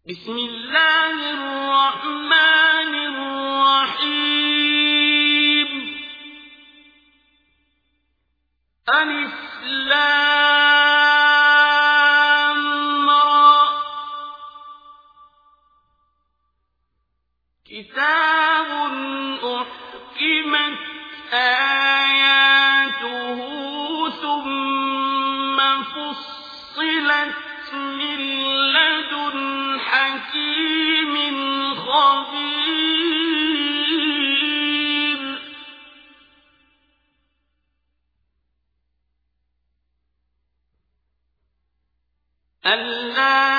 بسم الله الرحمن الرحيم. ألف لام را. كتاب أحكمت آياته ثم فصلت من لدن حكيم خبير. ألا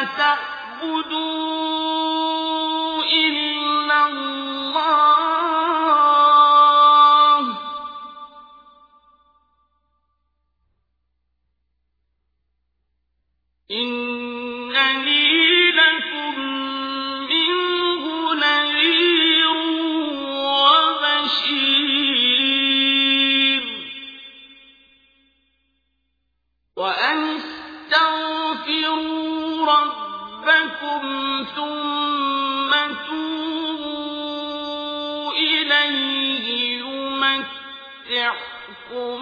تعبدوا إلا الله إنني لكم منه نذير وبشير. وأن استغفروا ربكم ثم توبوا إليه يمتعكم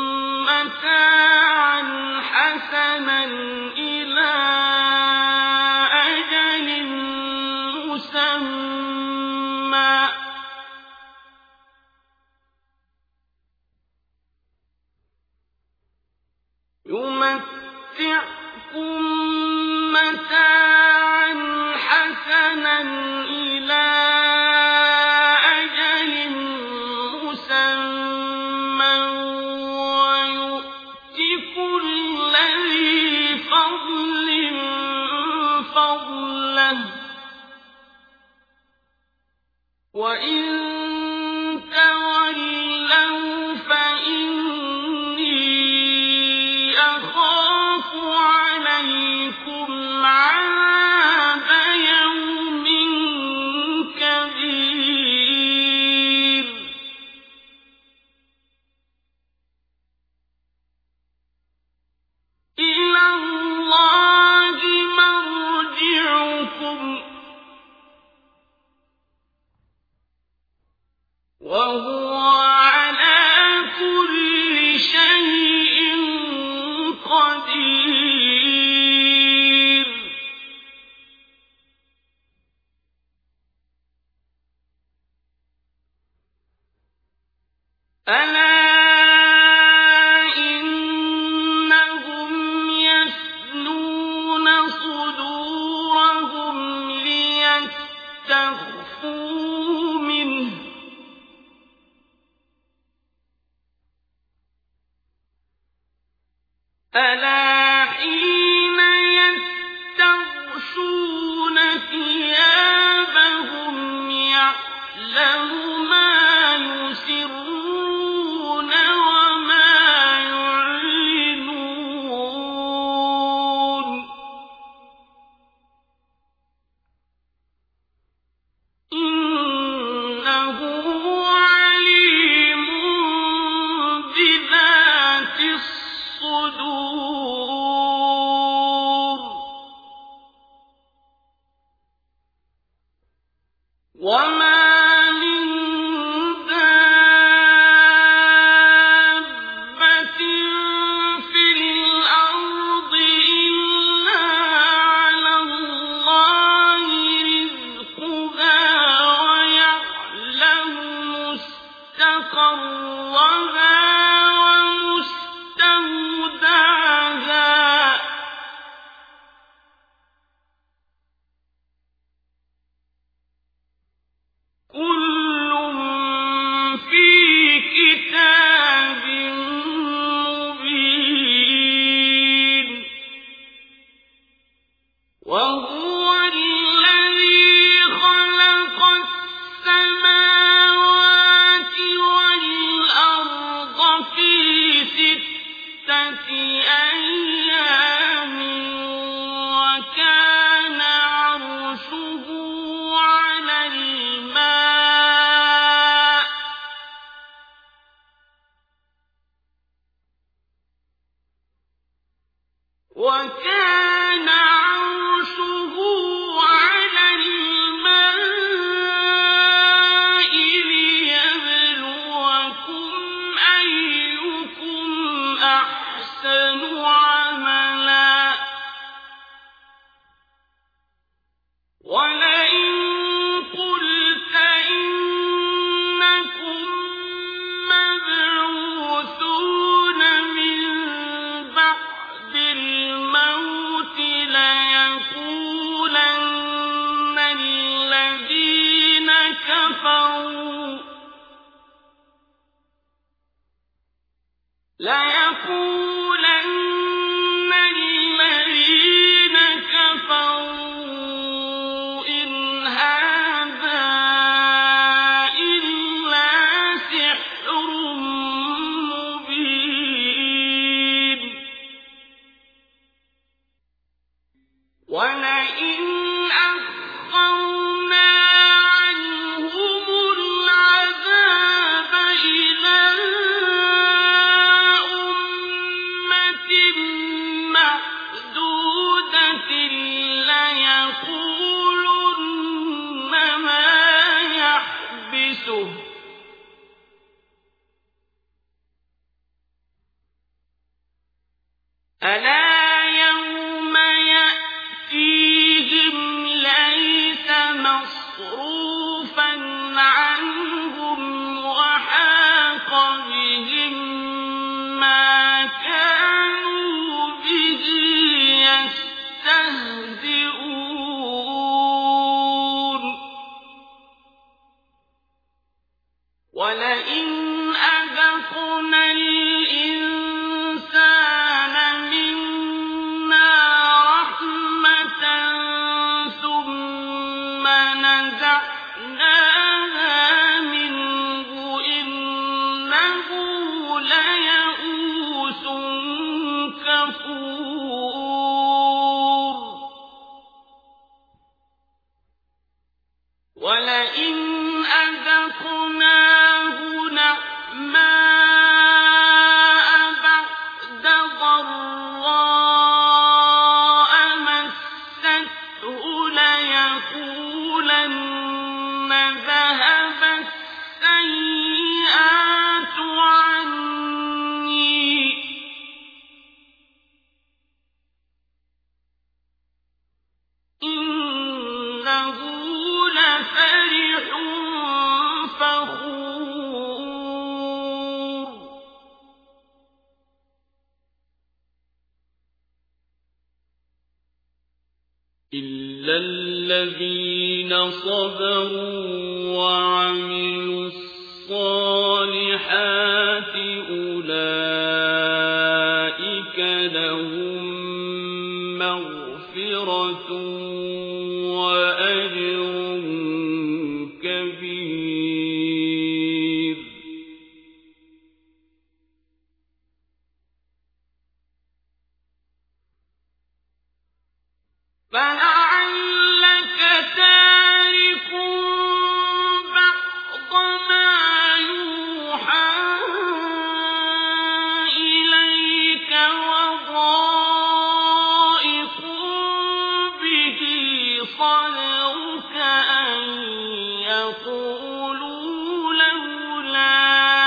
متاعا حسنا إلى أجل مسمى ويؤت كل ذي فضل فضله. وإن تولوا فإني أخاف عليكم عذاب يوم كبير. إلى الله مرجعكم وهو على كل شيء قدير. ألا إنهم يثنون صدورهم ليستخفوا منه ألا حين يستغشون ثيابهم يعلم ما يسرون وما يعلنون إنه عليم بذات الصدور. وما من دابة في الأرض إلا على الله رزقها ويعلم مستقرها ومستودعها ولئن قلت إنكم مبعوثون من بعد الموت ليقولن الذين كفروا إن هذا إلا سحر مبين ولئن أخرنا عنهم العذاب إلى أمة معدودة ليقولن ما يحبسه ألا يوم يأتيهم ليس مصروفا عنهم وحاق بهم ما كانوا به يستهزئون ولئن أذقنا الإنسان منا رحمة ثم نزعناها منه إنه ليئوس كفور ولئن أذقناه نعماء بعد ضراء مسته ليقولن ذهب السيئات عني إنه لفرح فخور إلا الذين صبروا وعملوا الصالحات أولئك لهم مغفرة وأجر كبير فلعلك تارك بعض ما يوحى إليك وضائق به صدرك أن يقولوا لولا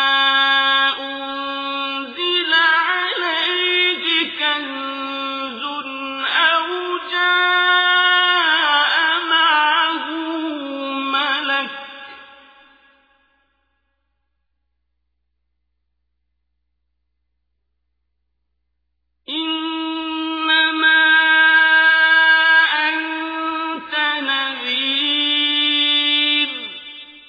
أنزل عليه كنز أو جاء معه ملك إنما أنت نذير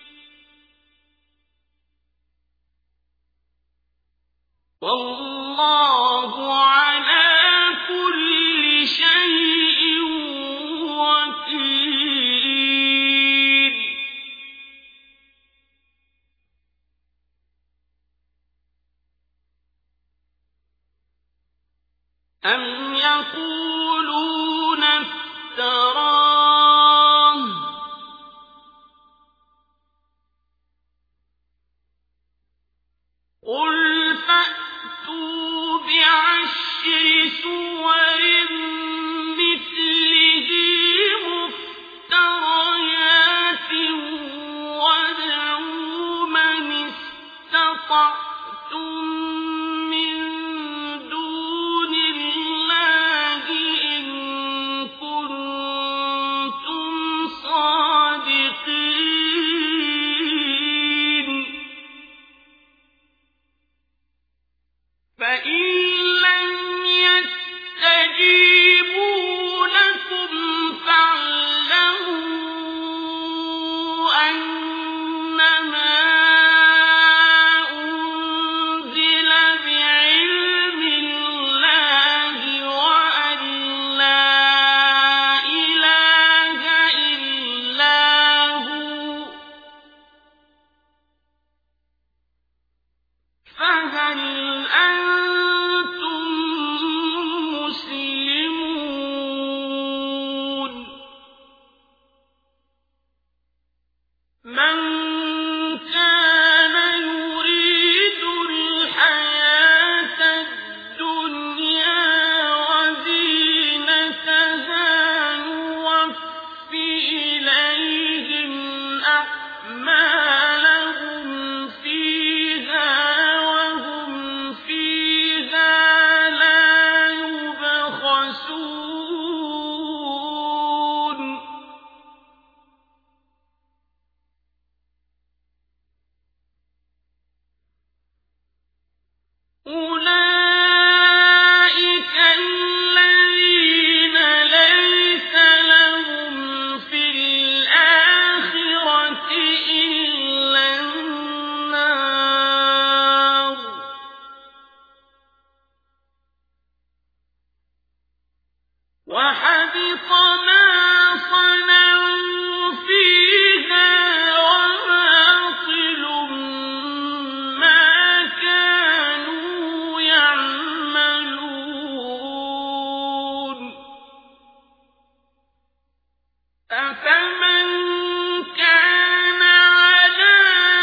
أفمن كان على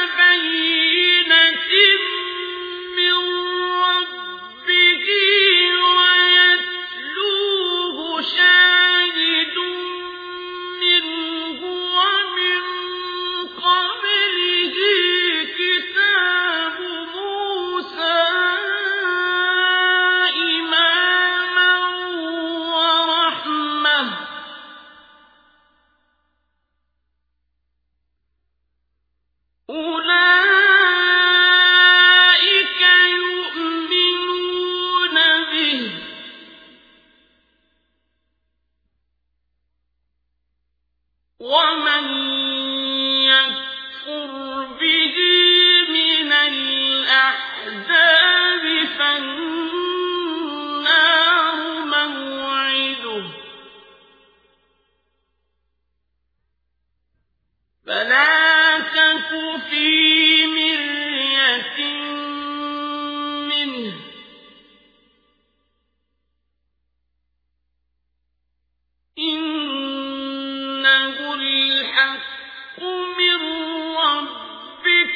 بينة من ربه ويتلوه شاهد منه ومن قبله كتاب موسى إماما ورحمة أولئك يؤمنون به ومن يكفر به من الأحزاب فالنار موعده فلا تك في مرية منه إنه الحق من ربك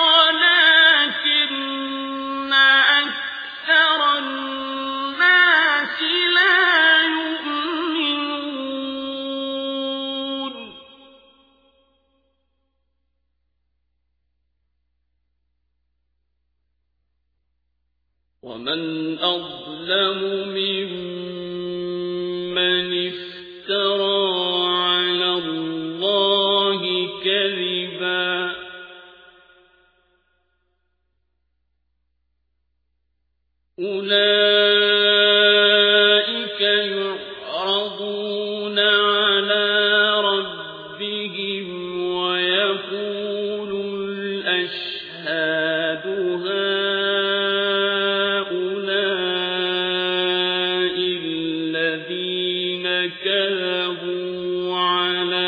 ولكن أكثر الناس لا يؤمنون ومن أظلم ممن افترى على الله كذبا أولئك يعرضون على ربهم ويقول الأشهاد هؤلاء الذين كذبوا على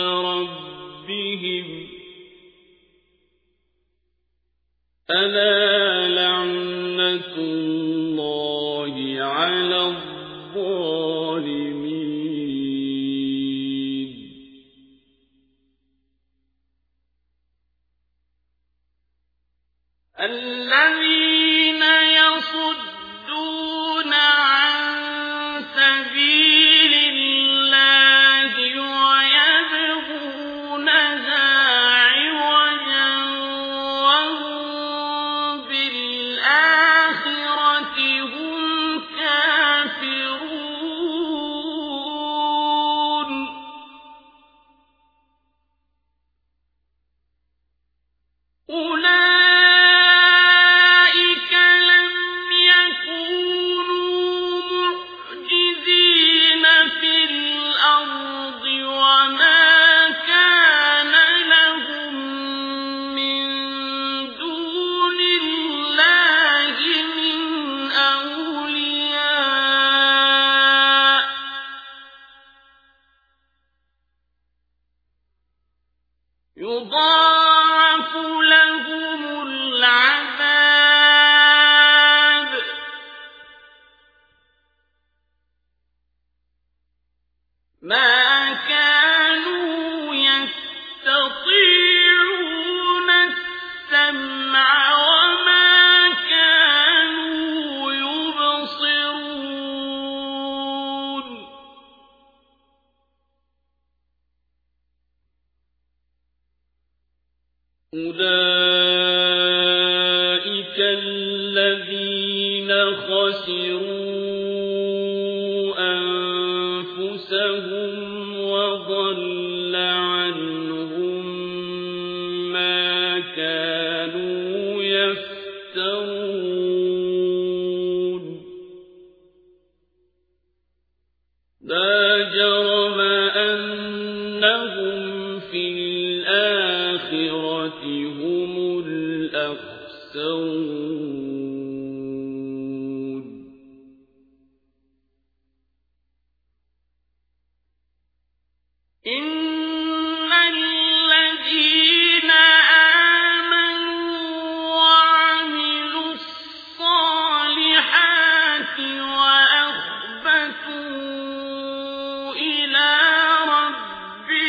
ربهم ألا لعنة الله على الظالمين الذين يصدون عن سبيل الله ويبغونها عوجا وهم بالآخرة هم كافرون أولئك لم يكونوا معجزين في الأرض وما كان لهم من دون الله من أولياء يضاعف لهم العذاب ما كانوا يستطيعون السمع وما كانوا يبصرون أولئك الذين خسروا أنفسهم وضل عنهم ما كانوا يفترون لا جرم أنهم في الآخرة هم الأخسرون إن الذين آمنوا وعملوا الصالحات وأخبتوا إلى ربهم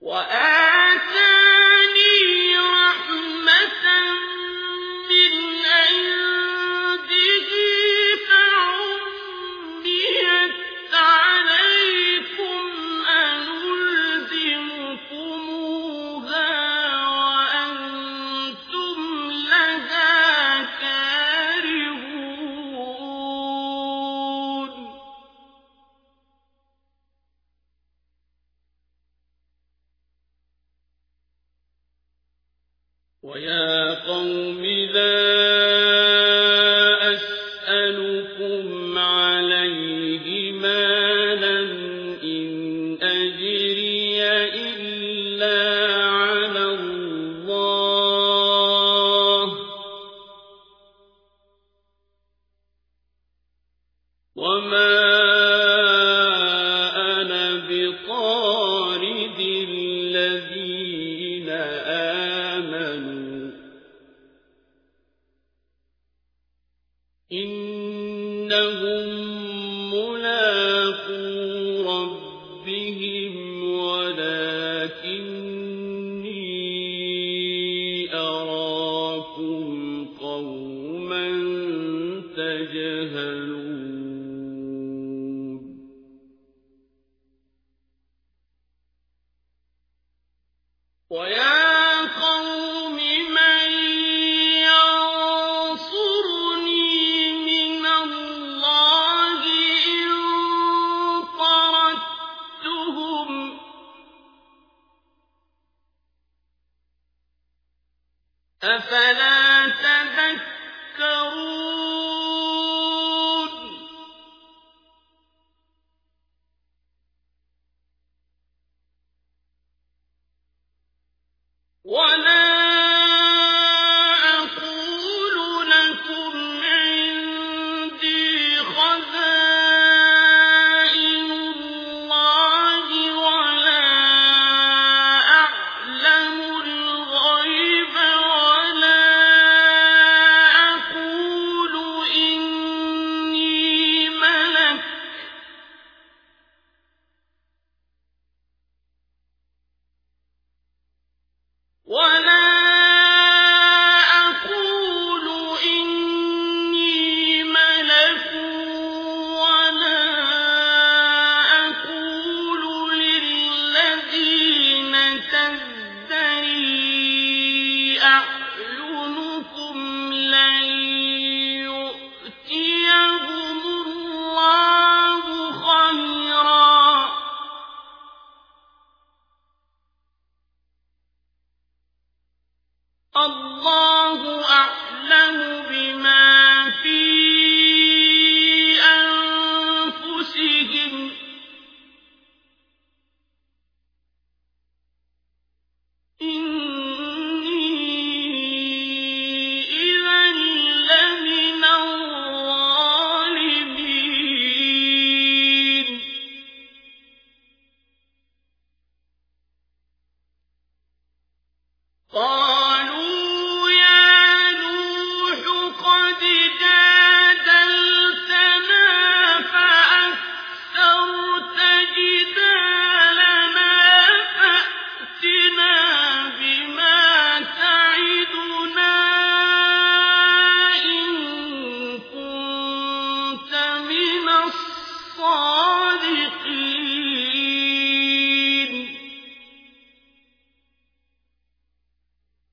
وآتاني رحمة من عنده فعميت عليكم أنلزمكموها وأنتم لها كارهون ويا قوم لا أسألكم عليه مالا إن أجري إلا على الله وما أنا بطارد الذين آمنوا إنهم ملاقو ربهم ولكني أراكم قوما تجهلون ويا قوم من ينصرني من الله إن طردتهم أفلا تذكرون ولا أقول لكم عندي خزائن الله ولا أعلم الغيب ولا أقول إني ملك ولا أقول إني ملك ولا أقول للذين تزدري أعينكم لن يؤتيهم الله خيرا الله أعلم بما في أنفسهم إني إذا لمن الظالمين قالوا يا نوح قد جادلتنا فأكثرت جدالنا فأتنا بما تعدنا إن كنت من الصادقين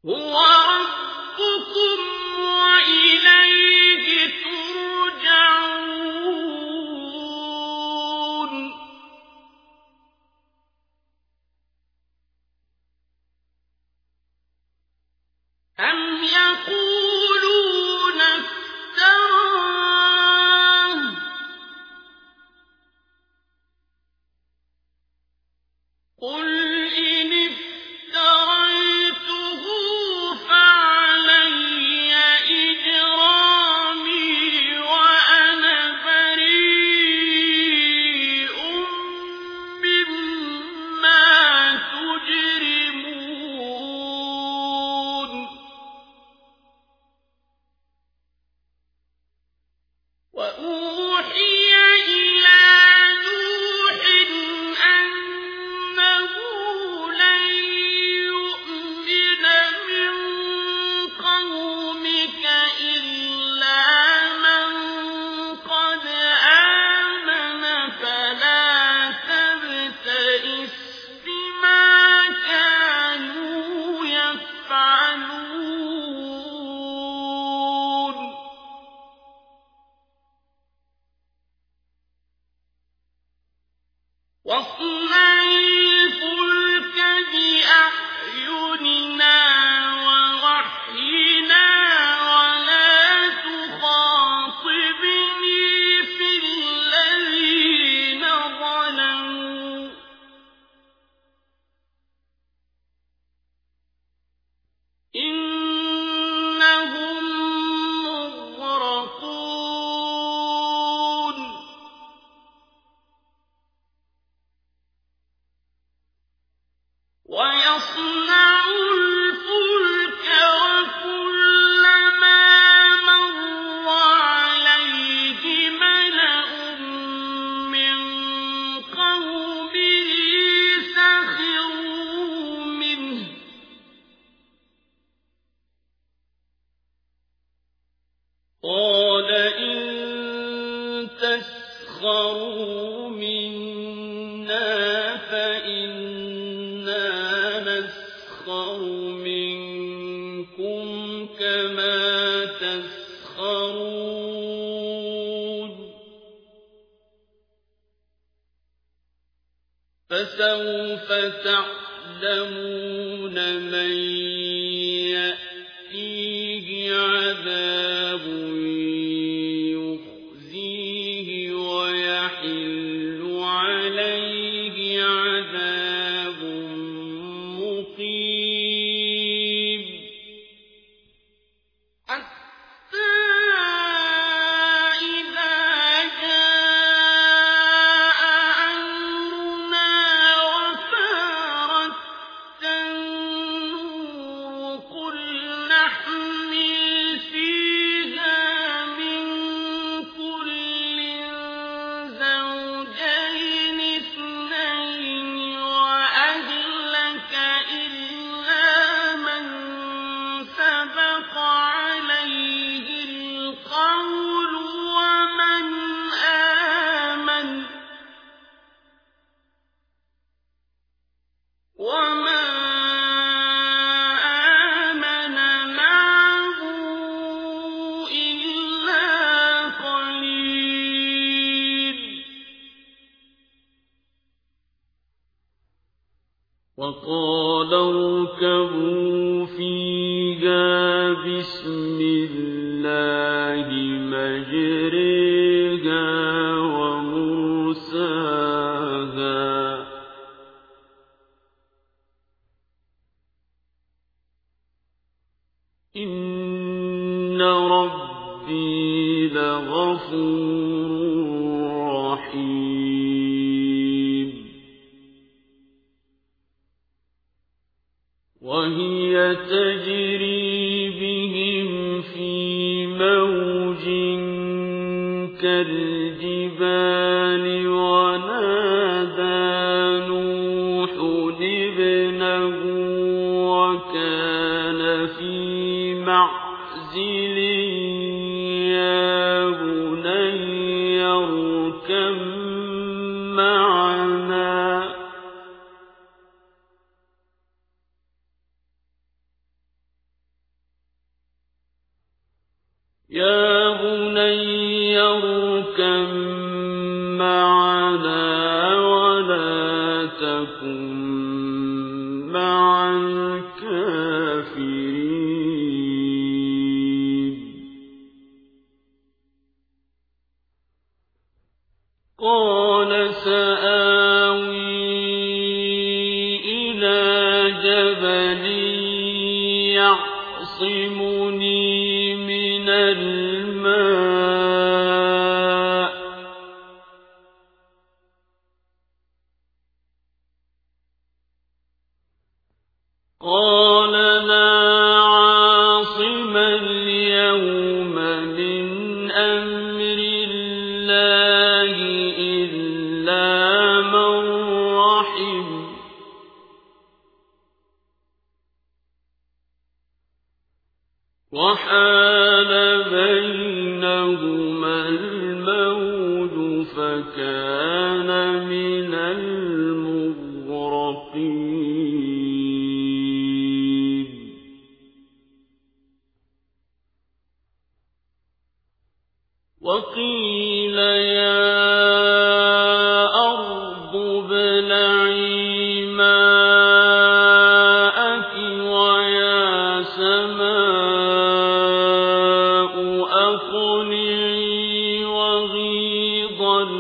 هُوَ رَبُّكُمْ وَإِلَيْهِ تُرْجَعُونَ أَمْ يَقُولُونَ افْتَرَاهُ ۖ قُلْ إِنِ افْتَرَيْتُهُ فَعَلَيَّ إِجْرَامِي وَأَنَا بَرِيءٌ مِّمَّا تُجْرِمُونَ وَأُوحِيَ إِلَىٰ نُوحٍ أَنَّهُ لَن يُؤْمِنَ مِن قَوْمِكَ إِلَّا مَن قَدْ آمَنَ فَلَا تَبْتَئِسْ بِمَا كَانُوا يَفْعَلُونَ وَاصْنَعِ الْفُلْكَ بِأَعْيُنِنَا وَوَحْيِنَا وَلَا تُخَاطِبْنِي فِي الَّذِينَ ظَلَمُوا إِنَّهُم مُّغْرَقُونَ وَيَصْنَعُ الْفُلْكَ وَكُلَّمَا مَرَّ عَلَيْهِ مَلَأٌ مِّن قَوْمِهِ سَخِرُوا مِنْهُ ۚ قَالَ إِن تَسْخَرُوا مِنَّا فَإِنَّا نَسْخَرُ مِنكُمْ كَمَا تَسْخَرُونَ فَسَوْفَ تَعْلَمُونَ مَن يَأْتِيهِ عَذَابٌ يُخْزِيهِ وَيَحِلُّ عَلَيْهِ عَذَابٌ مُّقِيمٌ حَتَّىٰ إِذَا جَاءَ أَمْرُنَا وَفَارَتِ النُّورُ قُلْ نَحْمِلُ فِيهَا مِن كُلٍّ زَوْجَيْنِ اثْنَيْنِ وَأَهْلَكَ إِلَّا مَن سَبَقَ عَلَيْهِ الْقَوْلُ وَمَنْ آمَنَ وَمَا آمَنَ مَعَهُ إِلَّا قَلِيلٌ وَقَالَ ارْكَبُوا فِيهَا بِسْمِ اللَّهِ مَجْرَاهَا وَمُرْسَاهَا ۚ إِنَّ رَبِّي لَغَفُورٌ رَّحِيمٌ وَهِيَ تَجْرِي بِهِمْ فِي مَوْجٍ كَالْجِبَالِ وَنَادَىٰ نُوحٌ ابْنَهُ وَكَانَ فِي مَعْزِلٍ يَا بُنَيَّ ارْكَب مَّعَنَا ۖ يا بني اركب معنا ولا تكن مع الكافرين. قال سآوي إلى جبل يعصمني من الماء قال لا عاصم اليوم من أمر الله إلا من رحم وحال بينهما الموج فكان من المغرقين. وقيل يا أرض ابلعي ماءك ويا سماء أقلعي وغيض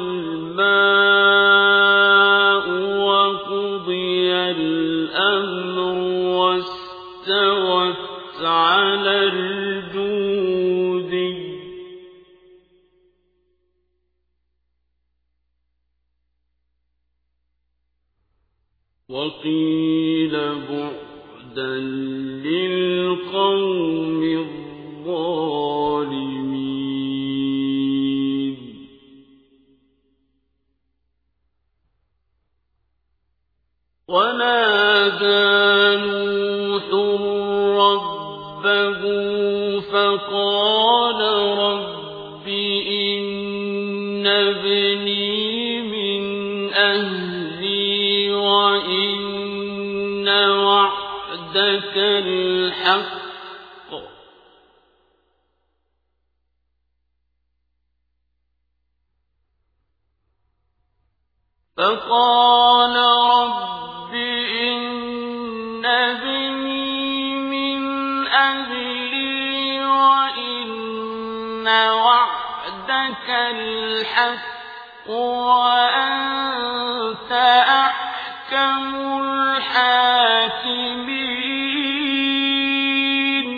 الماء وقضي الأمر واستوت على الجودي وقيل بعدا للقوم الظالمين. ونادى نوح ربه فقال رب إن ابني من أهلي وإن وعدك الحق فقال رب إن ابني من أهلي وإن وعدك الحق وأنت أحكم الحاكمين.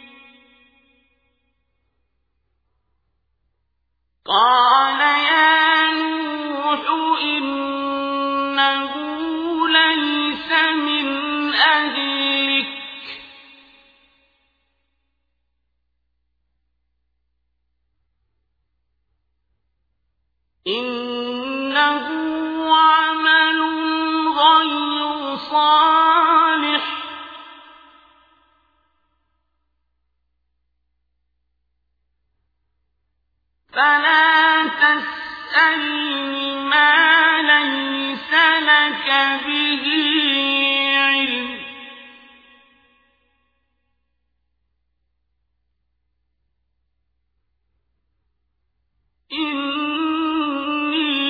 قال يا نوح إنه ليس من أهلك إنه عمل غير صالح فلا تسألني ما ليس لك به علم إني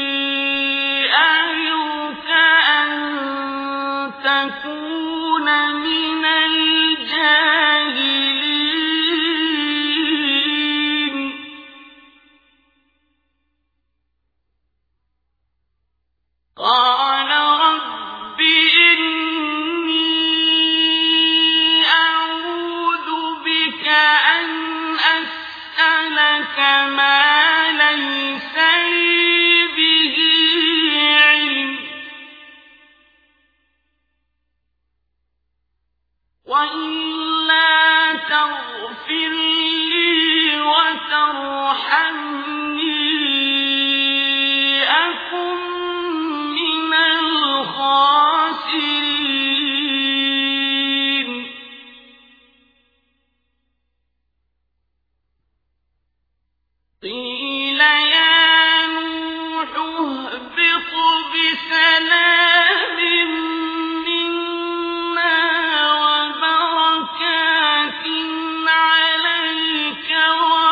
أعظك أن تكون من الجاهلين. قال رب إني أعوذ بك أن أسألك ما ليس لي به علم وإلا تغفر لي وترحمني أكن من الخاسرين. قيل يا نوح اهبط بسلام منا وبركات عليك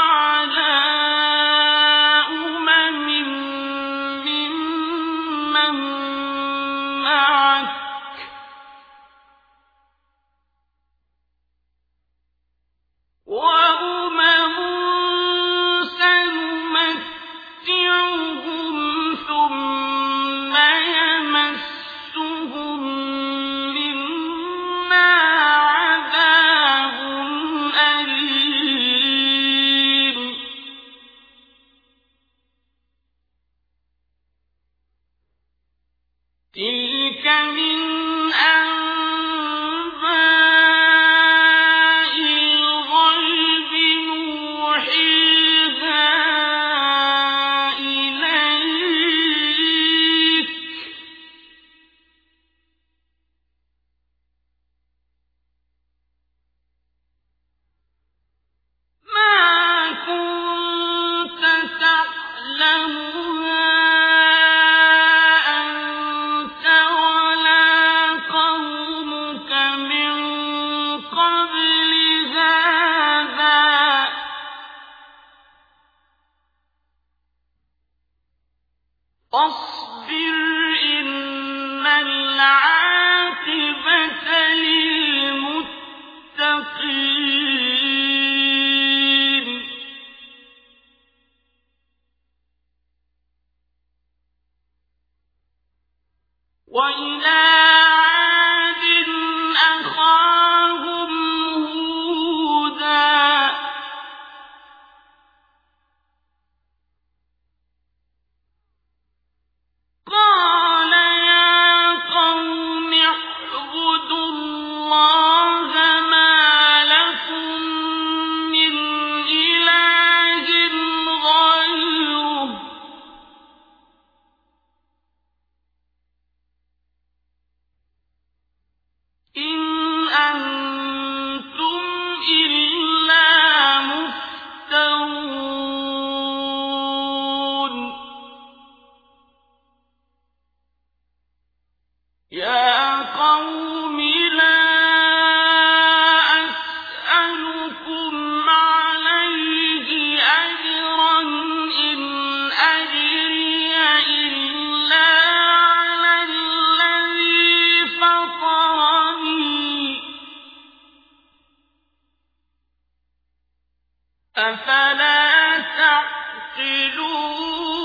أفلا تعقلون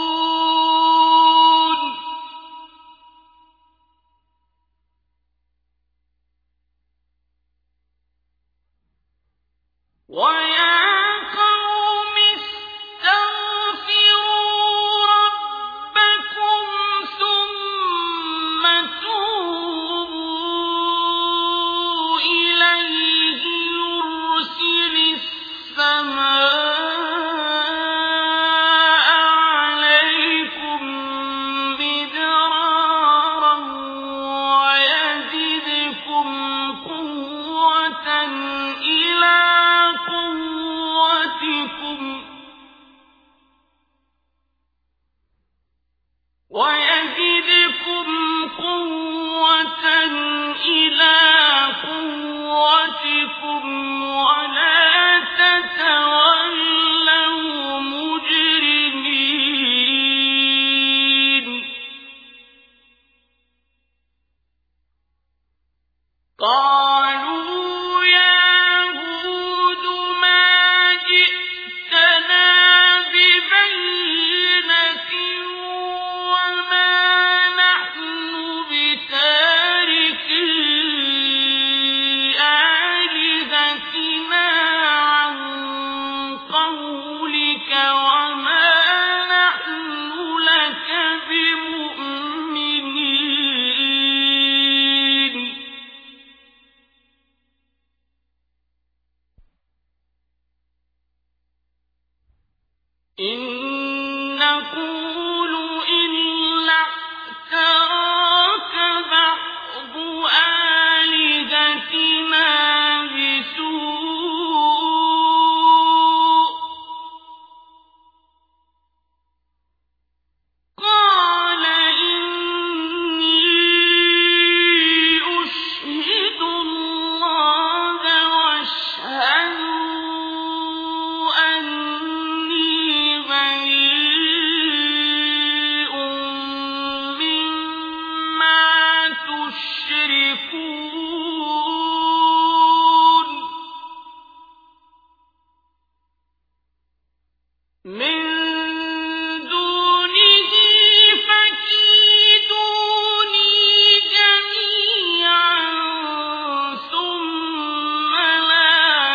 ويا قوم استغفروا ربكم ثم توبوا إليه يرسل السماء عليكم مدرارا ويزدكم قوة إلى قوتكم ولا تتولوا مجرمين قالوا يا هود ما جئتنا ببينة وما نحن بتاركي آلهتنا عن قولك وما نحن لك بمؤمنين إن نقول إلا اعتراك بعض آلهتنا بسوء قال إني أشهد الله واشهدوا أني بريء مما تشركون من دونه فكيدوني جميعا ثم لا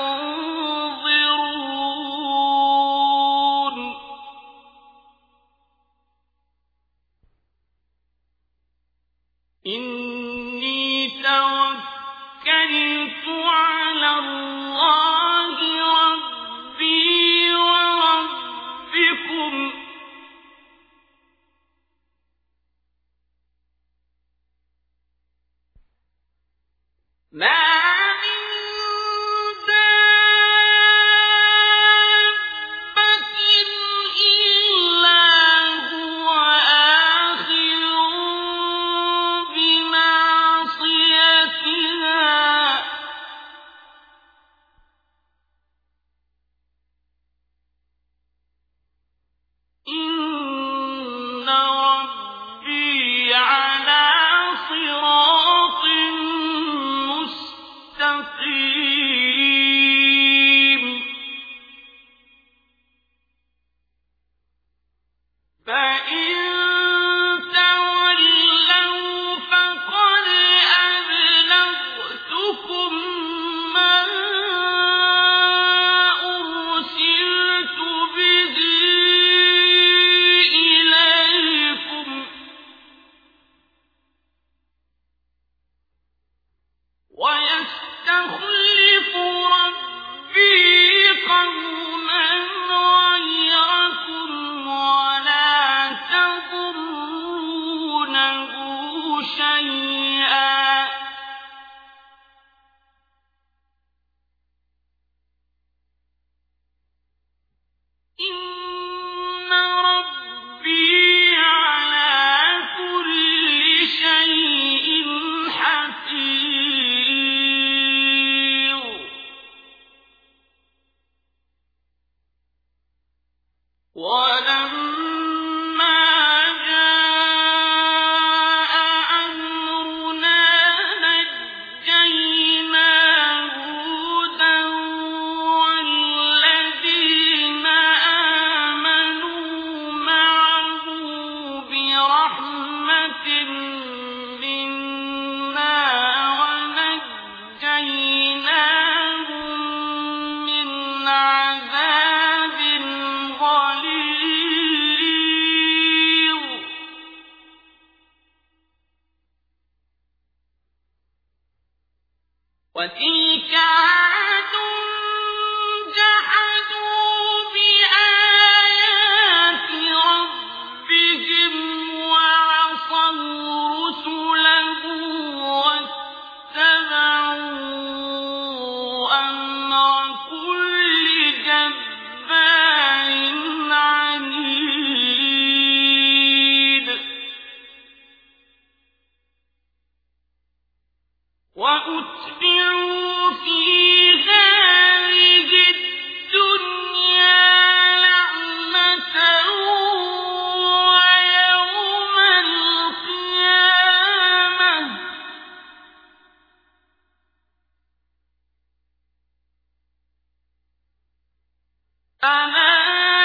تنظرون إني توكلت على الله ربي وربكم ما من دابة إلا هو آخذ بناصيتها إن ربي على صراط مستقيم وتلك عاد جحدوا بآيات ربهم وعصوا رسله واتبعوا أمر كل جبار عنيد وأتبعوا في هذه الدنيا لعنة ويوم القيامة ألا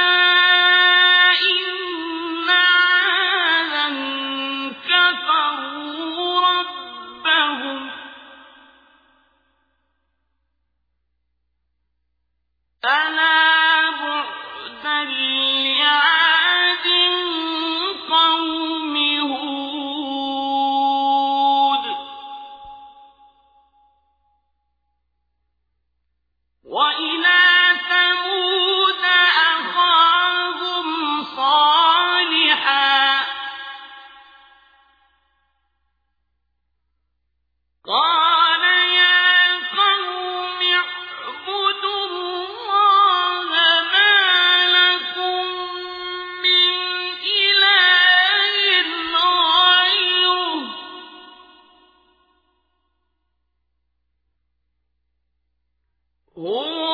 إن عادا كفروا ربهم ألا بعدا لعاد قوم هود وإلى ثمود أخاهم صالحا قال يا قوم اعبدوا الله ما لكم من إله غيره هو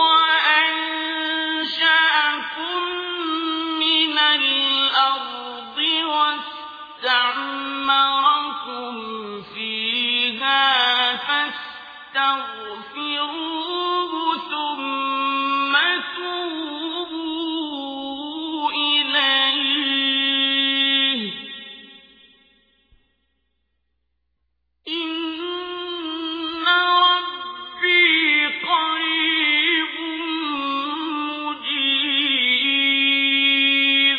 أنشأكم من الأرض واستعمركم فيها فاستغفروه ثم توبوا إليه إن ربي قريب مجيب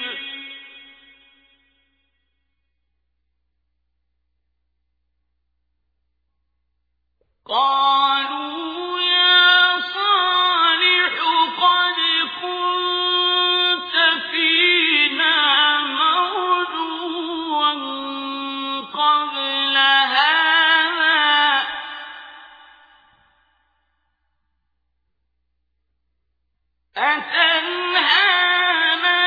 قالوا يا صالح قد كنت فينا مرجوا قبل هذا أتنهانا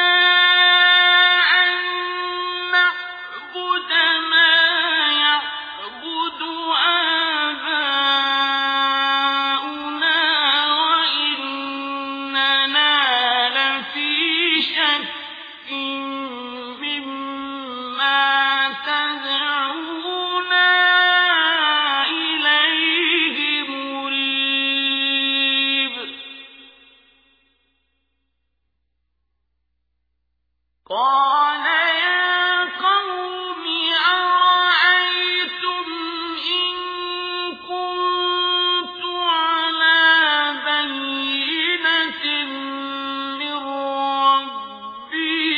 أن نعبد ما يعبد آباؤنا وإننا لفي شك مما تدعونا إليه مريب قال يا قوم أرأيتم إن كنت على بينة من ربي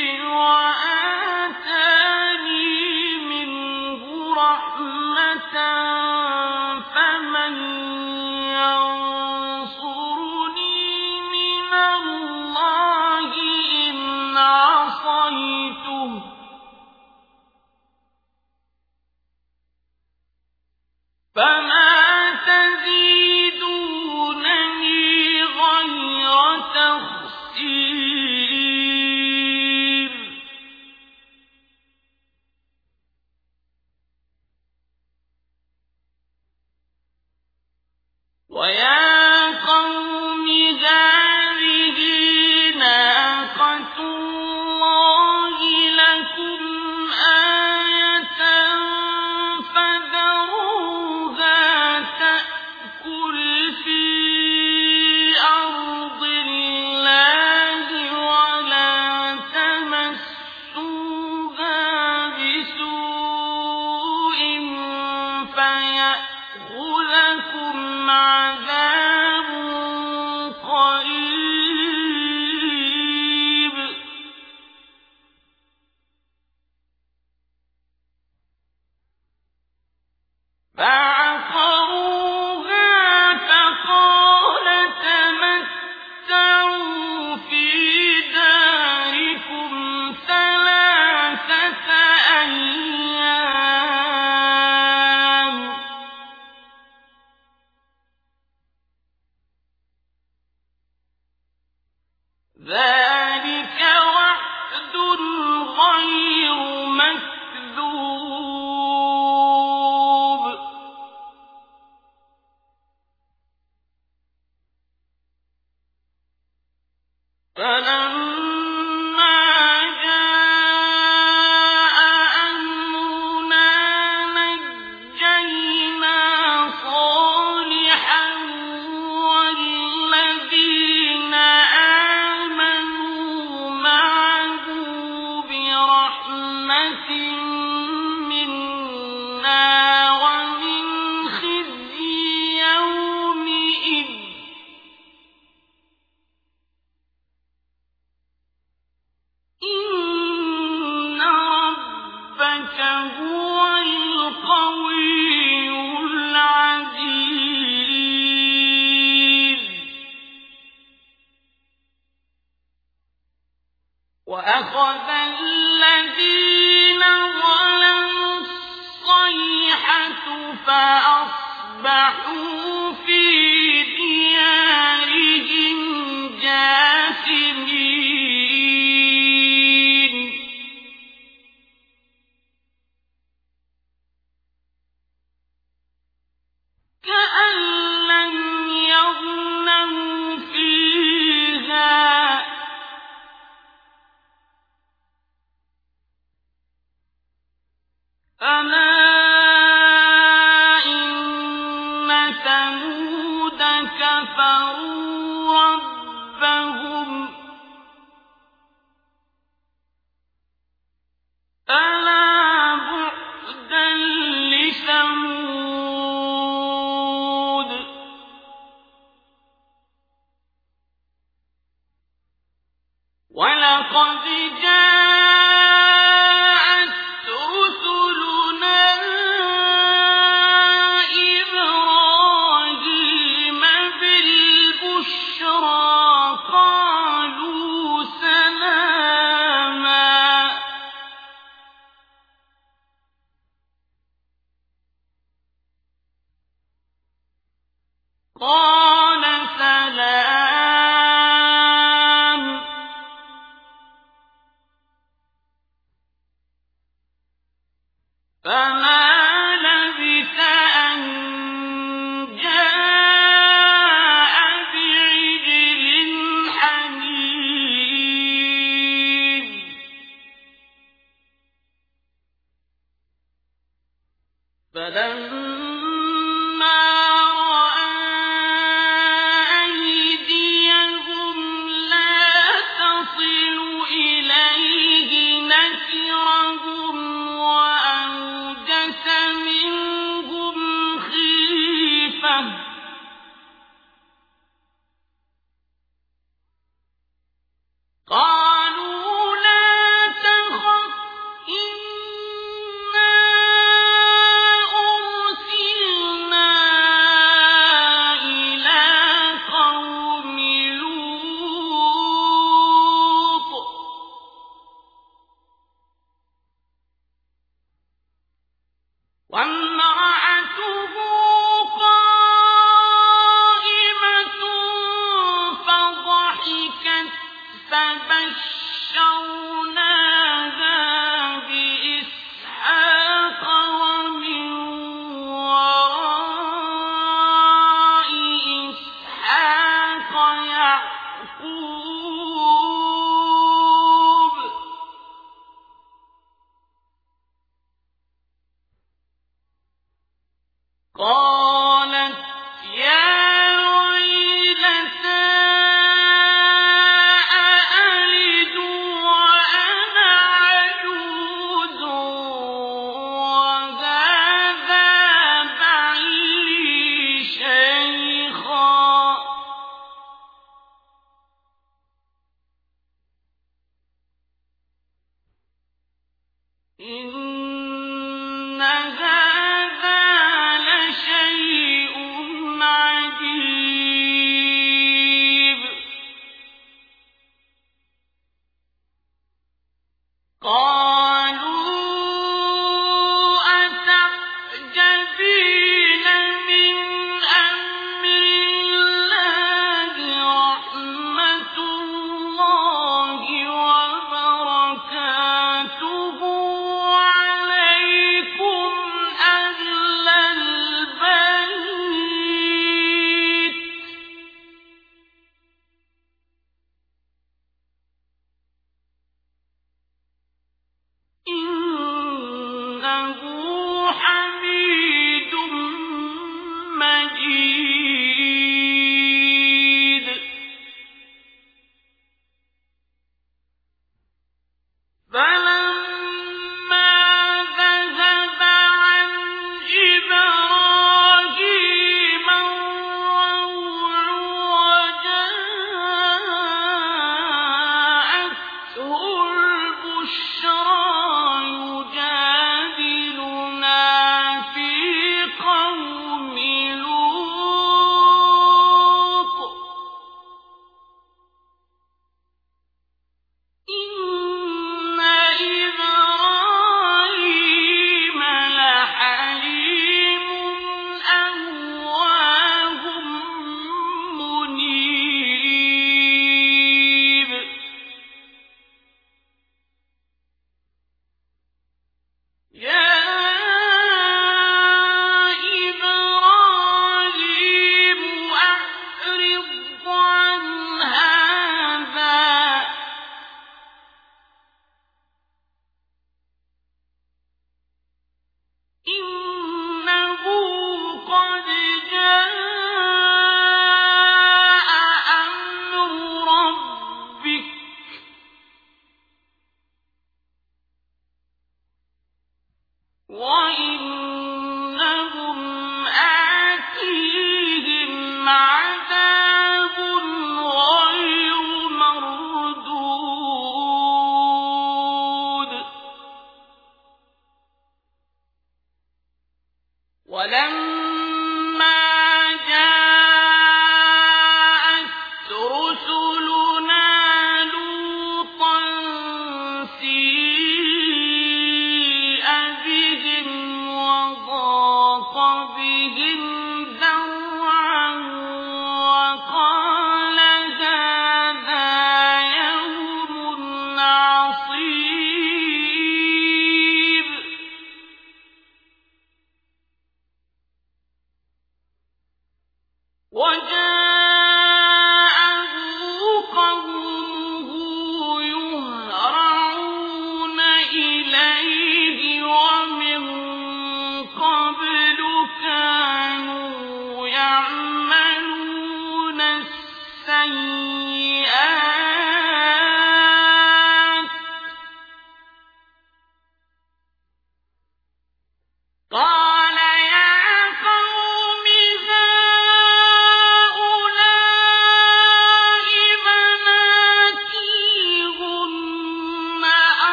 وآتاني منه رحمة فمن ينصرني من الله إن عصيته فما تزيدونني غير تخسير ويا قوم هذه ناقة الله لكم آية فذروها تأكل في أرض الله ولا تمسوها بسوء فيأخذكم عذاب وأخذ الذين ظلموا الصيحة فأصبحوا في ديارهم جاثمين كأن لم يغنوا فيها ألا إن ثمود كفروا ربهم ألا بعدا لثمود ولقد جاءت رسلنا إبراهيم بالبشرى قالوا سلاما قال سلام فما لبث أن جاء بعجل حنيذ فلما رأى أيديهم لا تصل إليه نكرهم وأوجس منهم خيفة قالوا لا تخف إنا أرسلنا إلى قوم لوط وامرأته قائمة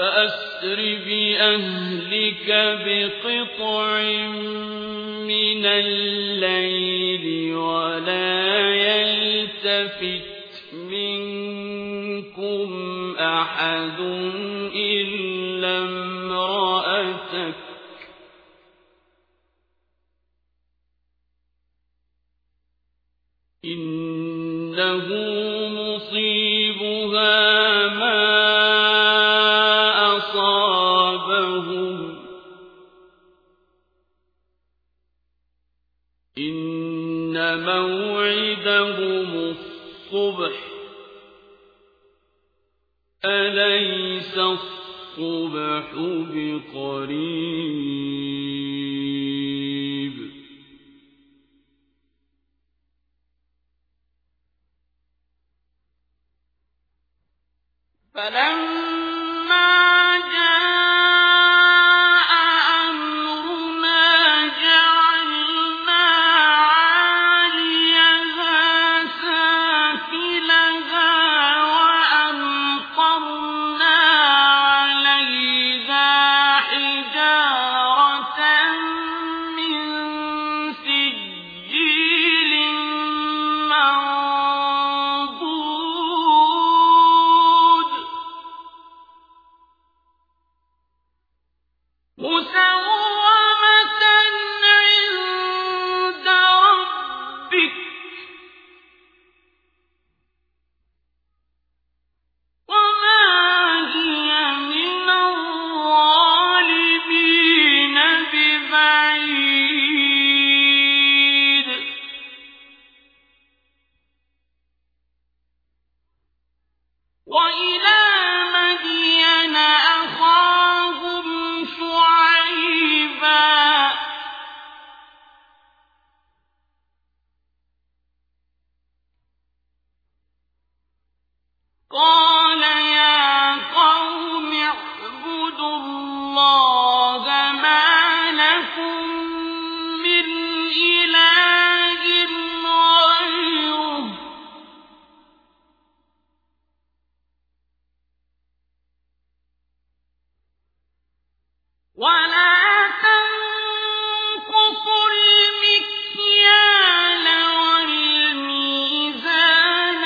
فأسر بأهلك بقطع من الليل ولا يلتفت منكم أحد إلا امرأتك إنه مصيبها ما أصابهم إن موعدهم الصبح أليس الصبح بقريب فلما جاء أمرنا جعلنا عاليها سافلها وأمطرنا عليها حجارة من سجيل مسومة عند ربك وما هي من الظالمين ببعيد وإلى مدين أخاهم شعيبا قال يا قوم اعبدوا الله ما لكم من إله غيره ولا تنقصوا المكيال والميزان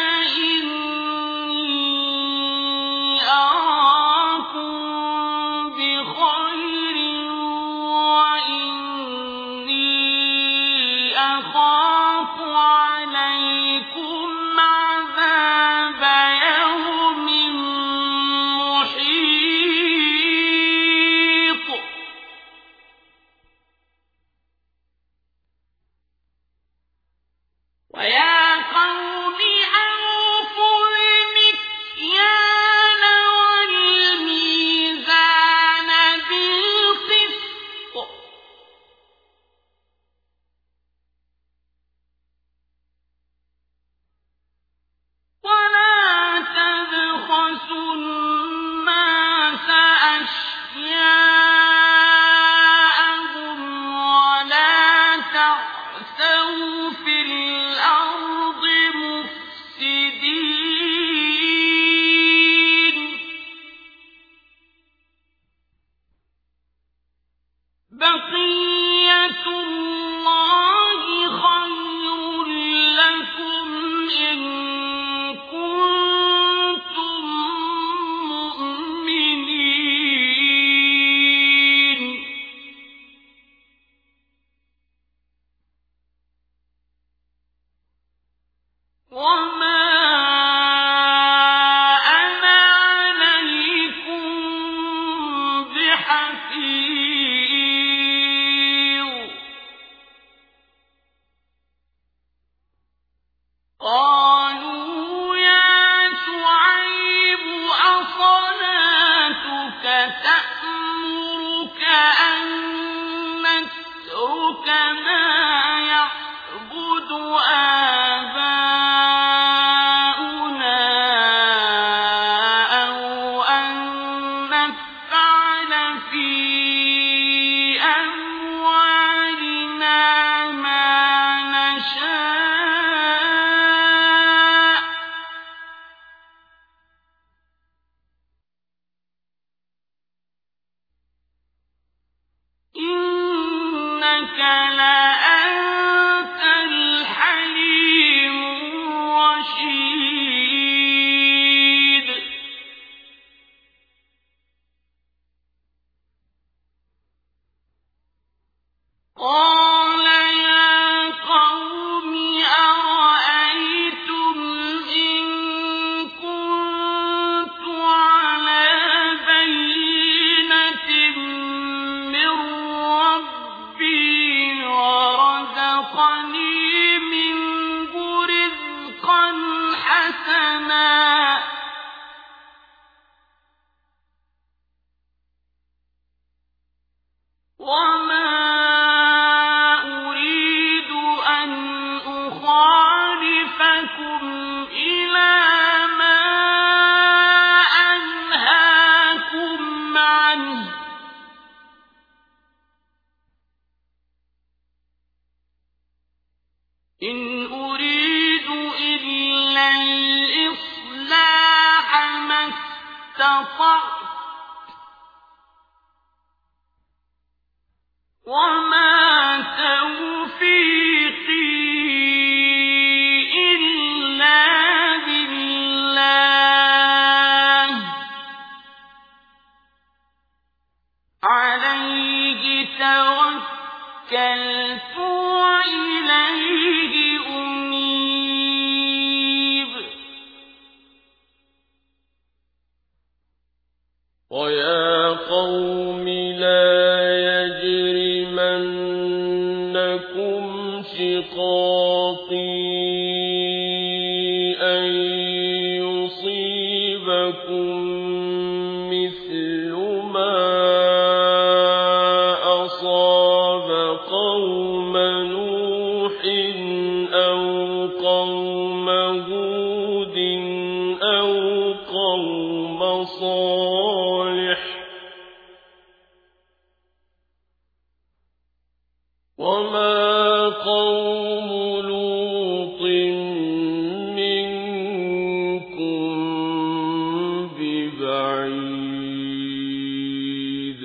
إني أراكم بخير وإني أخاف عليكم عذاب يوم محيط ويا قوم أوفوا المكيال والميزان بالقسط ولا تبخسوا الناس أشياءهم ولا تعثوا في الأرض مفسدين بقية الله خير لكم إن كنتم مؤمنين اسْتَطَعْتُ وَمَا تَوْفِيقِي إِلَّا بِاللَّهِ ۚ عَلَيْهِ تَوَكَّلْتُ وَإِلَيْهِ أُنِيبُ. وَيَا قَوْمِ لَا يَجْرِمَنَّكُمْ شِقَاقِي أَن يُصِيبَكُم مِّثْلُ مَا أَصَابَ قَوْمَ نُوحٍ أَوْ قَوْمَ هُودٍ أَوْ قَوْمَ صَالِحٍ ۚ وَمَا قَوْمُ لُوطٍ مِّنكُم بِبَعِيدٍ.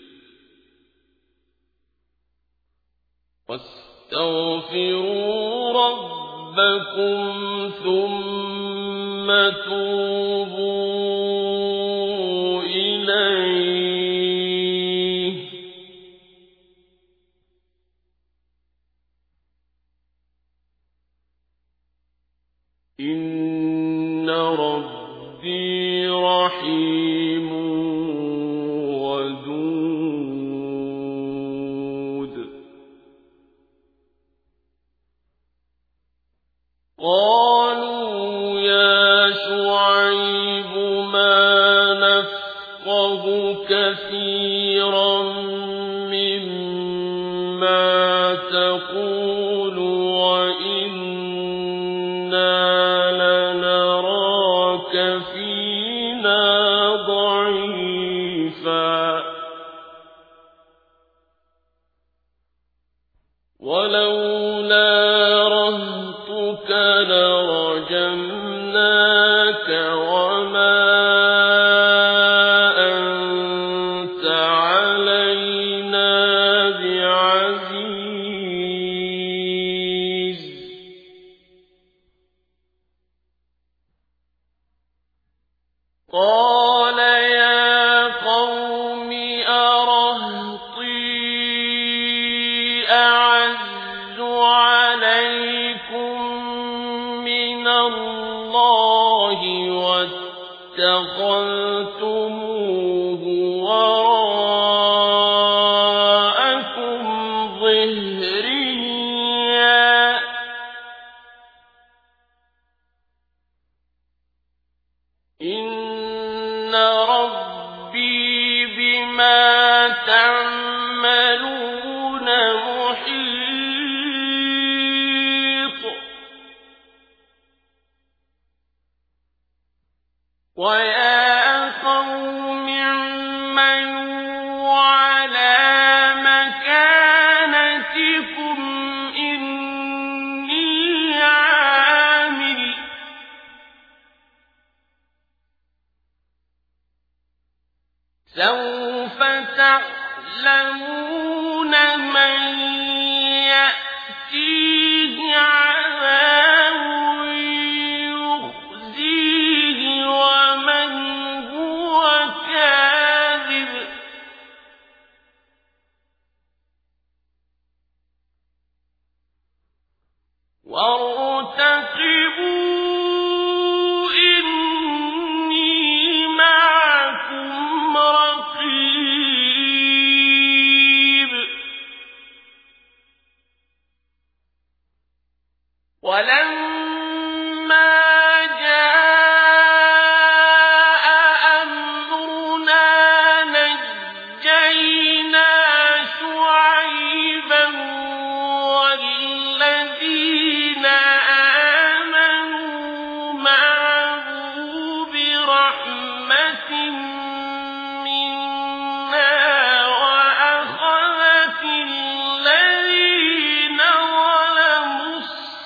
وَاسْتَغْفِرُوا رَبَّكُمْ ثُمَّ تُوبُوا إِلَيْهِ إِنَّ رَبِّي رَحِيمٌ وَدُودٌ. قَالُوا يَا شُعَيْبُ مَا نَفْقَهُ كَثِيرًا مِّمَّا تَقُولُ وَإِنَّا لَنَرَاكَ فِينَا ضَعِيفًا وَلَوْلَا رَهْطُكَ لَرَجَمْنَاكَ وَمَا أَنتَ عَلَيْنَا بِعَزِيزٍ. قَالَ يَا قَوْمِ أَرَهْطِي أَعَزُّ عَلَيْكُم مِّنَ اللَّهِ وَاتَّخَذْتُمُوهُ وَرَاءَكُمْ ظِهْرِيًّا ۖ إِنَّ رَبِّي بِمَا تَعْمَلُونَ مُحِيطٌ. وَيَا قَوْمِ اعْمَلُوا عَلَىٰ مَكَانَتِكُمْ إِنِّي عَامِلٌ ۖ سَوْفَ تَعْلَمُونَ مَن يَأْتِيهِ عَذَابٌ يُخْزِيهِ وَمَنْ هُوَ كَاذِبٌ. وَارْتَقِبُوا إِنِّي مَعَكُمْ رَقِيبٌ. وَلَمَّا جَاءَ أَمْرُنَا نَجَّيْنَا شُعَيْبًا وَالَّذِينَ آمَنُوا مَعَهُ بِرَحْمَةٍ مِّنَّا وَأَخَذَتِ الَّذِينَ ظَلَمُوا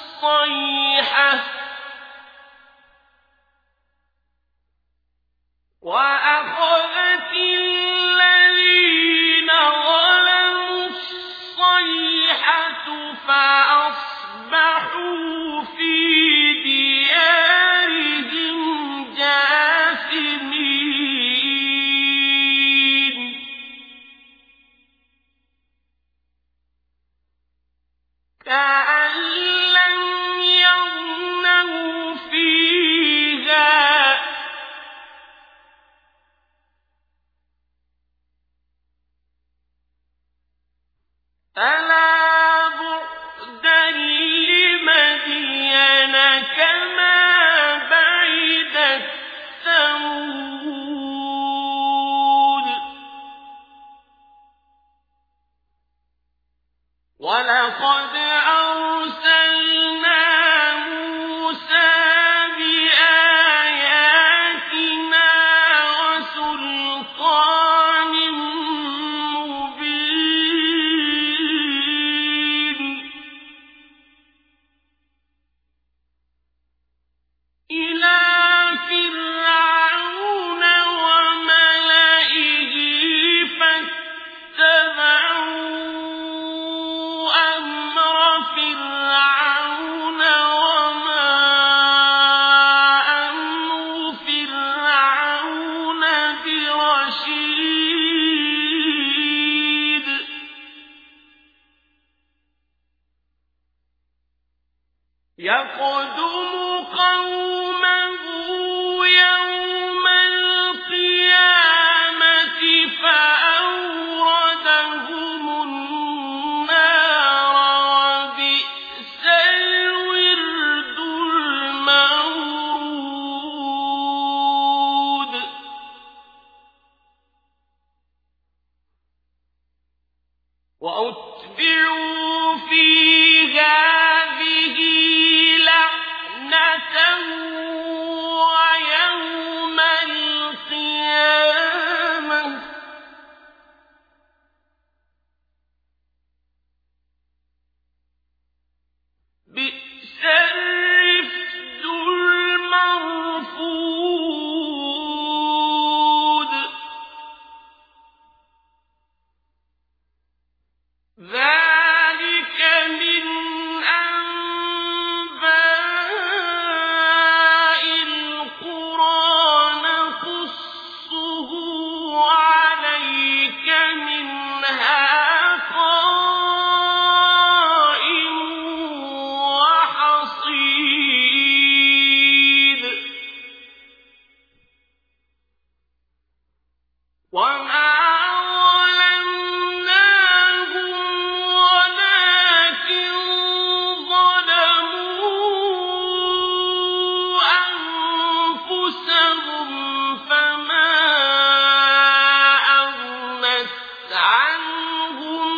الصَّيْحَةُ وأخذت الذين ظلموا الصيحة فأصبحوا في ديارهم جاثمين كأن لم يغنوا فيها ألا بعدا لمدين كما بعدت ثمود ولقد أرسلنا موسى بآياتنا وسلطان مبين إلى فرعون وملئه فاتبعوا أمر فرعون وما أمر فرعون برشيد يقدم قومه يوم القيامة فأوردهم النار وبئس الورد المورود وأتبعوا في هذه لعنة ويوم القيامة بئس الرفد المرفود ذلك من أنباء القرى نقصه عليك منها قائم وحصيد وما ظلمناهم ولكن ظلموا أنفسهم فما أغنت عنهم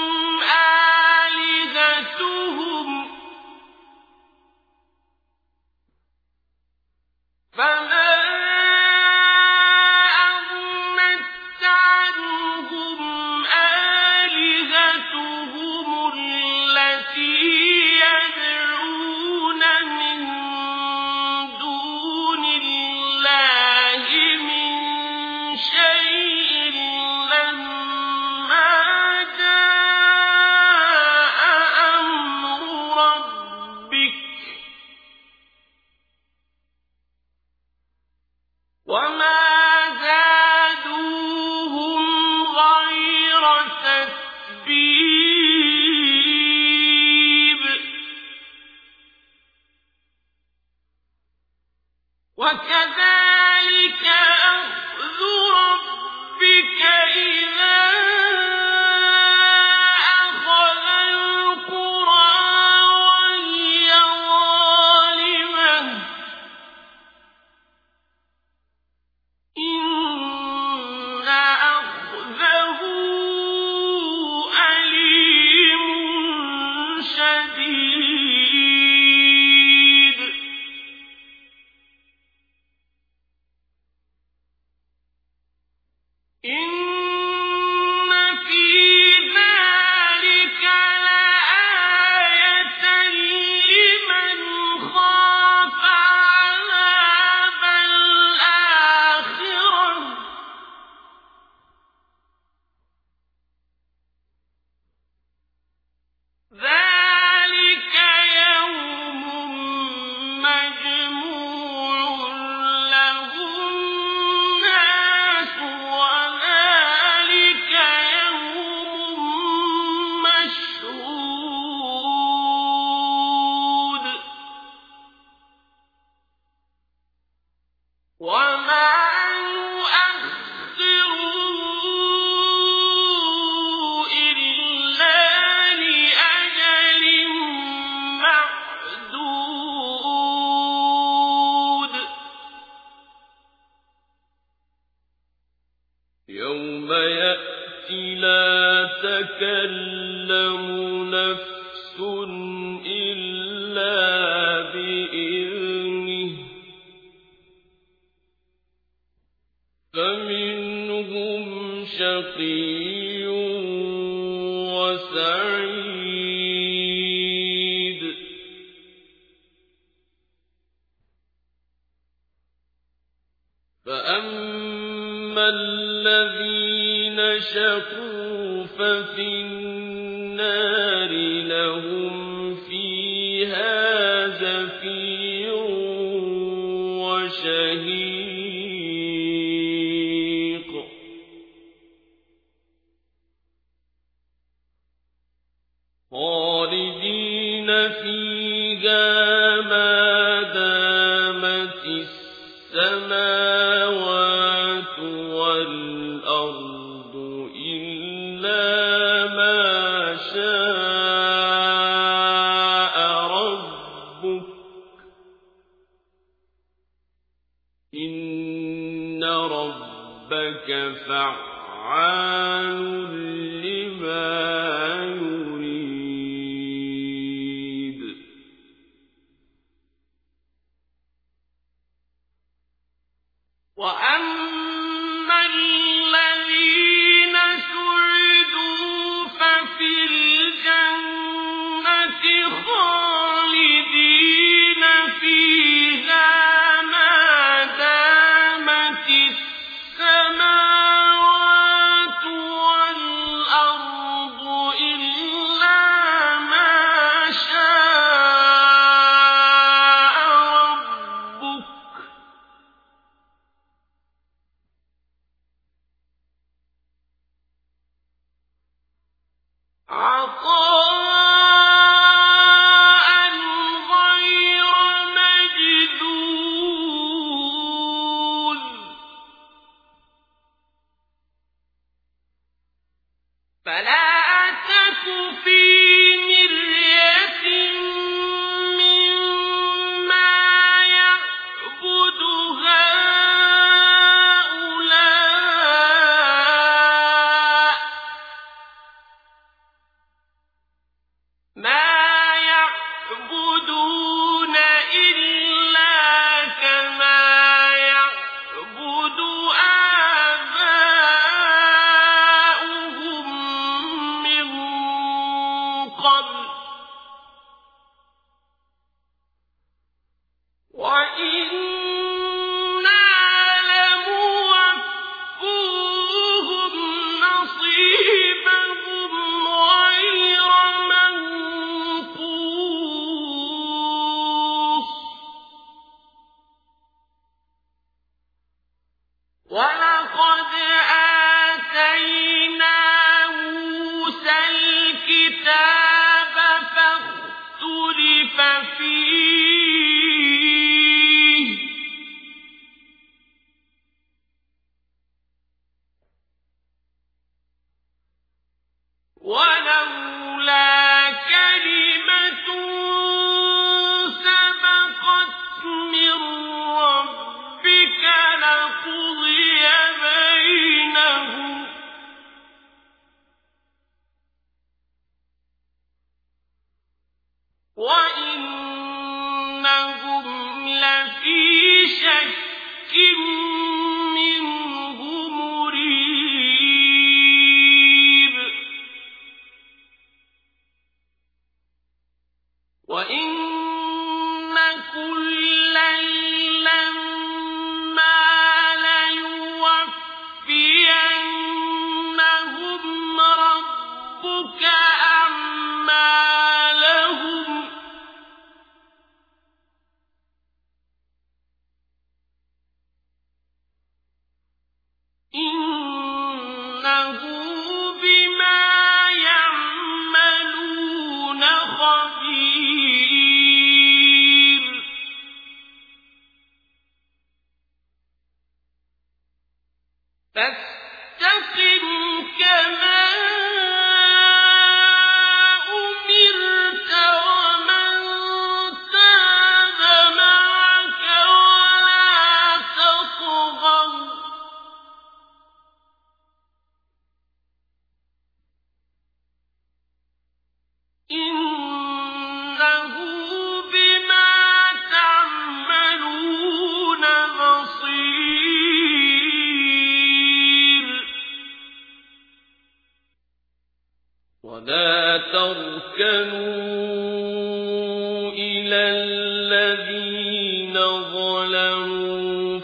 آلهتهم فما أغنت عنهم يوم يأتي لا تكلم نفس إلا بإذنه فمنهم شقي وسعيد فأما الذين شقوا ففي النار لهم فيها زفير وشهيق خالدين فيها ما دامت السماوات والأرض إلا ما شاء ربك إن ربك فعال لما يريد وأما الذين سعدوا ففي الجنة خالدين فيها ما دامت السماوات والأرض إلا ما شاء ربك عطاء غير مجذوذ فلا تك في مرية مما يعبد هؤلاء ما يعبدون إلا كما يعبد آباؤهم من قبل وإنا لموفوهم نصيبهم غير منقوص ولقد آتينا موسى الكتاب فاختلف فيه ولولا كلمة سبقت من ربك لقضي بينهم وإنهم لفي شك منه مريب وإن كلا لما ليوفينهم ربك أعمالهم إنه بما يعملون خبير فاستقم كما أمرت ومن تاب معك ولا تطغوا ولا تركنوا إلى الذين ظلموا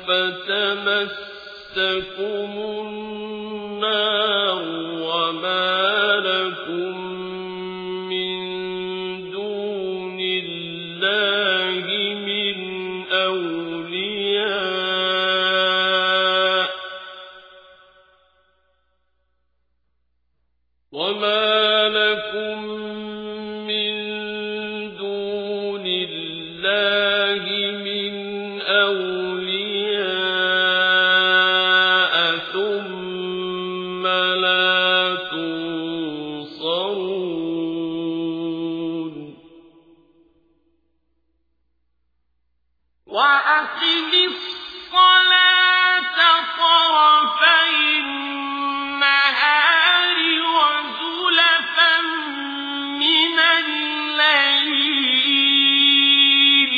فتمسكم النار وما لكم من دون الله من أولياء وما لكم من دون الله من أولياء ثم لا تنصرون وأقم الصلاة طرفي النهار وزلفا من الليل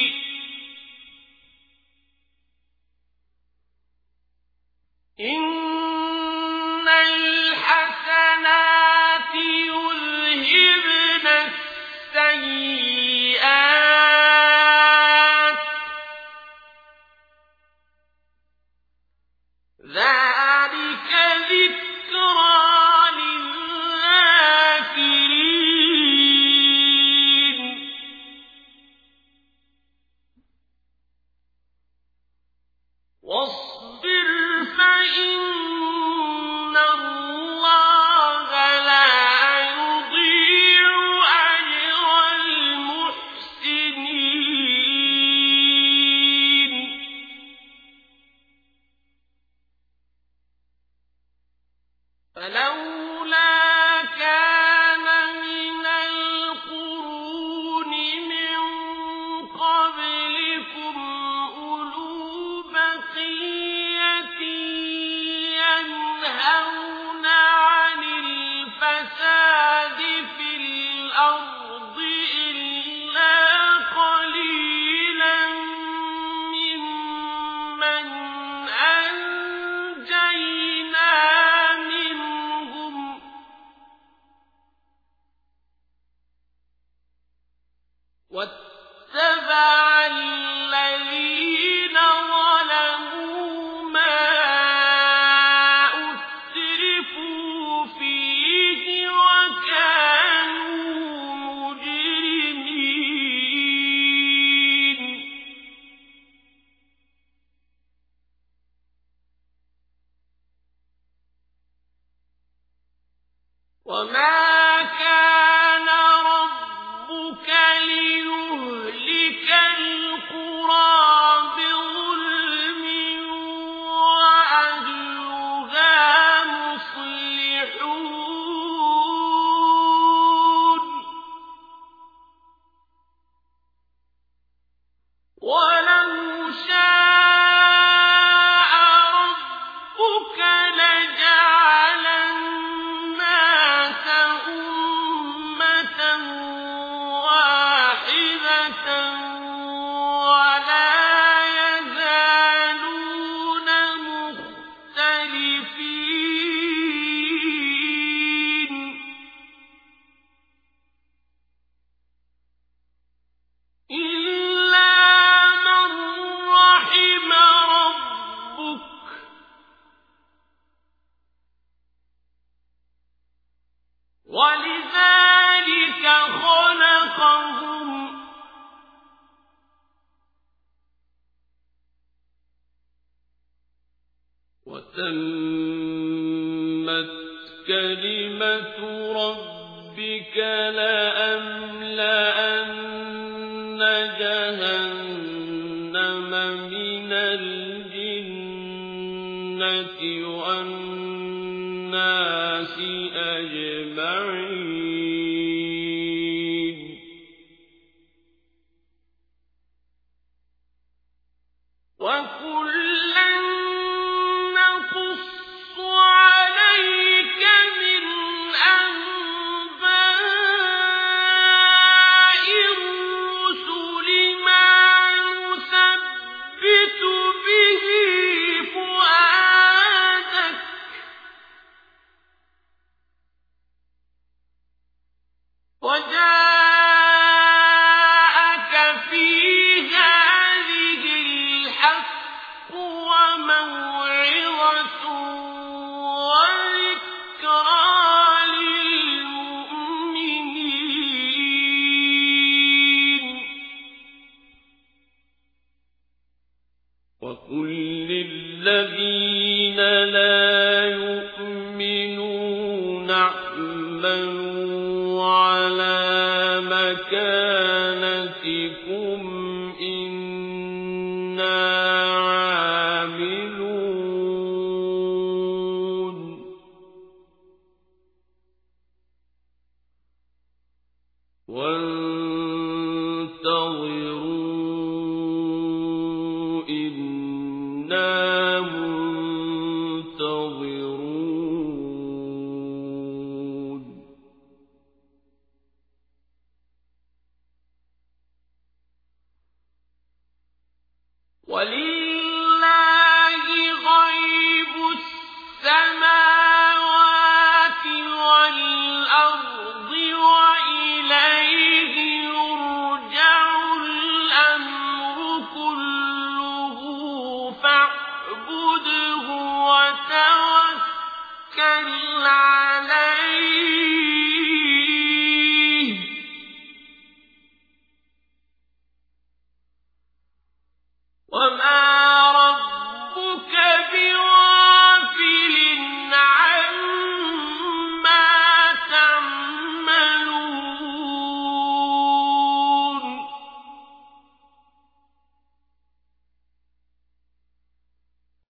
إن الحسنات يذهبن السيئات ذلك ذكرى للذاكرين واصبر فإن الله لا يضيع أجر المحسنين فلولا كان من القرون من قبلكم أولو بقية ينهون عن الفساد في الأرض إلا قليلا ممن أنجينا منهم واتبع الذين ظلموا ما أترفوا فيه وكانوا مجرمين وما كان ربك ليهلك القرى بظلم وأهلها مصلحون ولو شاء ربك لجعل الناس أمة واحدة ولا يزالون مختلفين إلا من رحم ربك ولذلك خلقهم وتمت كلمة ربك لأملأن جهنم من الجنة والناس أجمعين وكلا نقص عليك من أنباء الرسل ما نثبت به فؤادك لا يؤمنون اعملوا على مكانتكم إنا عاملون